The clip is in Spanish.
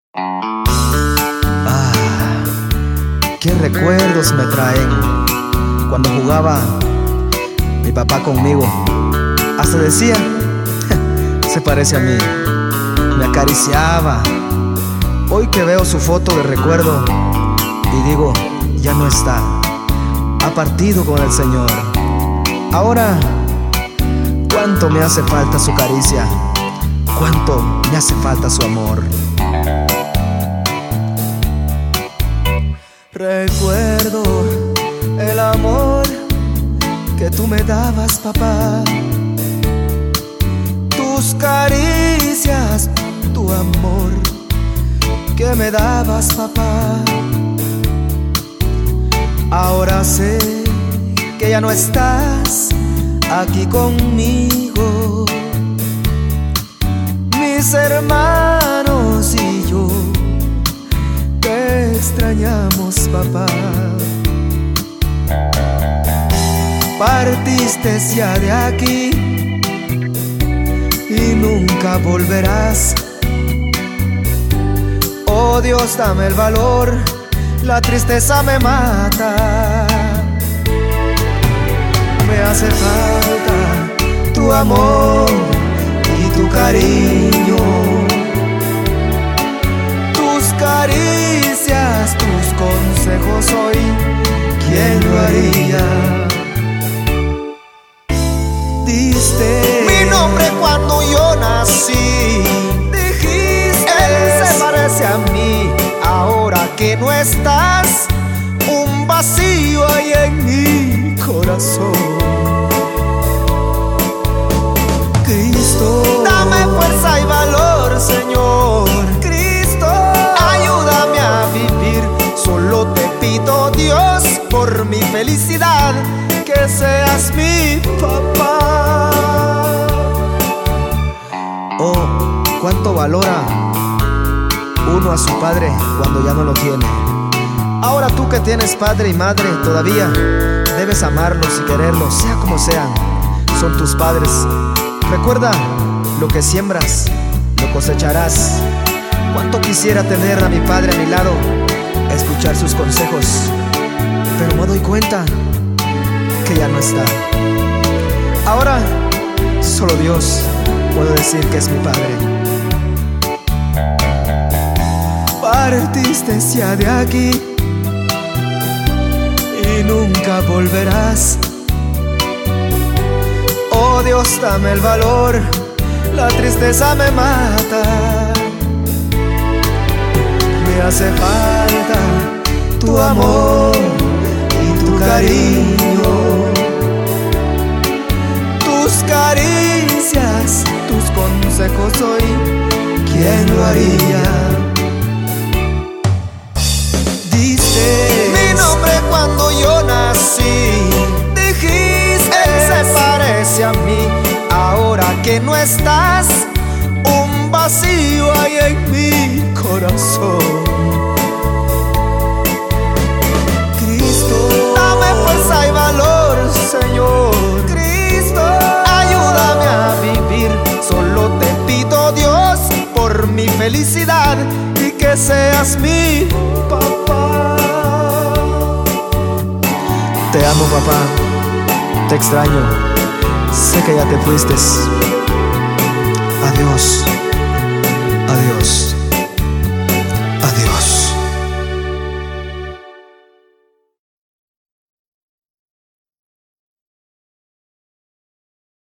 Ah, qué recuerdos me traen cuando jugaba mi papá conmigo. Hasta decía, se parece a mí. Me acariciaba. Hoy que veo su foto de recuerdo y digo, ya no está, ha partido con el Señor. Ahora, cuánto me hace falta su caricia, cuánto me hace falta su amor. Recuerdo el amor que tú me dabas, papá, tus caricias, tu amor que me dabas, papá. Ahora sé que ya no estás aquí conmigo. Mis hermanos y yo te extrañamos, papá. Partiste ya de aquí y nunca volverás. Oh Dios, dame el valor, la tristeza me mata. Me hace falta tu amor y tu cariño, tus caricias, tus consejos. Hoy, ¿quién lo haría? Diste mi nombre cuando yo nací. Dijiste, él se parece a mí. Ahora que no estás, un vacío hay en mi corazón. Cristo, dame fuerza y valor, Señor. Cristo, ayúdame a vivir. Solo te pido, Dios, por mi felicidad, que seas mi papá. oh, cuánto valora uno a su padre cuando ya no lo tiene. Ahora tú que tienes padre y madre todavía debes amarlos y quererlos, sea como sean, son tus padres. Recuerda, lo que siembras, lo cosecharás. Cuánto quisiera tener a mi padre a mi lado, escuchar sus consejos, pero me doy cuenta que ya no está. Ahora, solo Dios puede decir que es mi padre. Partiste ya de aquí y nunca volverás. Oh Dios, dame el valor, la tristeza me mata. Me hace falta tu amor y tu cariño, tus caricias, tus consejos. Hoy, ¿quién lo haría? Mi nombre cuando yo nací. Dijiste, él se parece a mí. Ahora que no estás, un vacío hay en mi corazón. Cristo, dame fuerza y valor, Señor. Cristo, ayúdame a vivir. Solo te pido, Dios, por mi felicidad, y que seas mi papá. te amo, papá, te extraño, sé que ya te fuiste. Adiós, adiós.